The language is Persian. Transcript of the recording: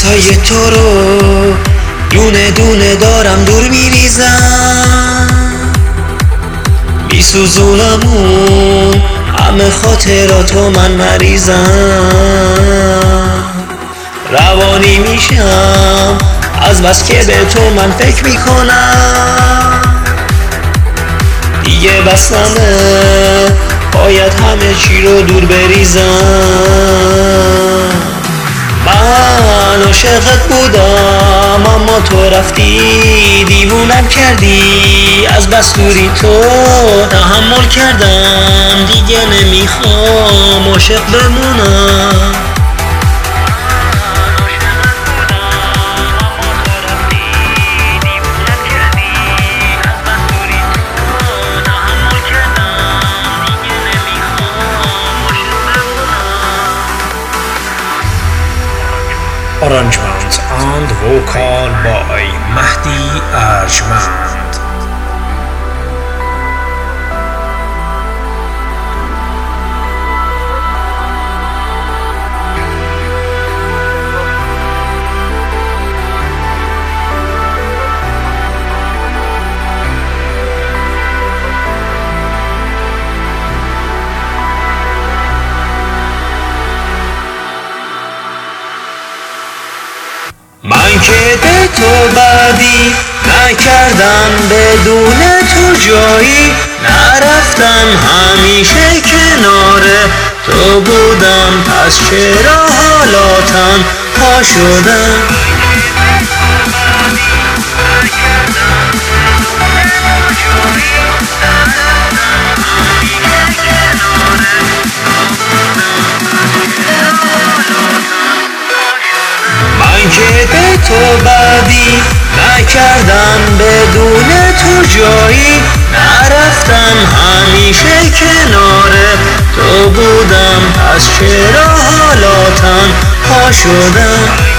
عکسای تو رو دونه دونه دارم دور میریزم، میسوزونمون همه خاطراتو من مریضم. روانی میشم از بس که به تو من فکر میکنم، دیگه بسمه باید همه چی رو دور بریزم. من عاشقت بودم اما تو رفتی، دیوونم کردی از بس دوری تو تحمل کردم، دیگه نمیخوام عاشق بمونم. Arrangements and vocal by Mahdi Arjmand. من که به تو بدی نکردم، بدون تو جایی نرفتم، همیشه کنار تو بودم، پس چرا حالا تنها شدم؟ من که به تو بدی نکردم، بدون تو جایی نرفتم، همیشه کنار تو بودم، پس چرا حالا تنها شدم؟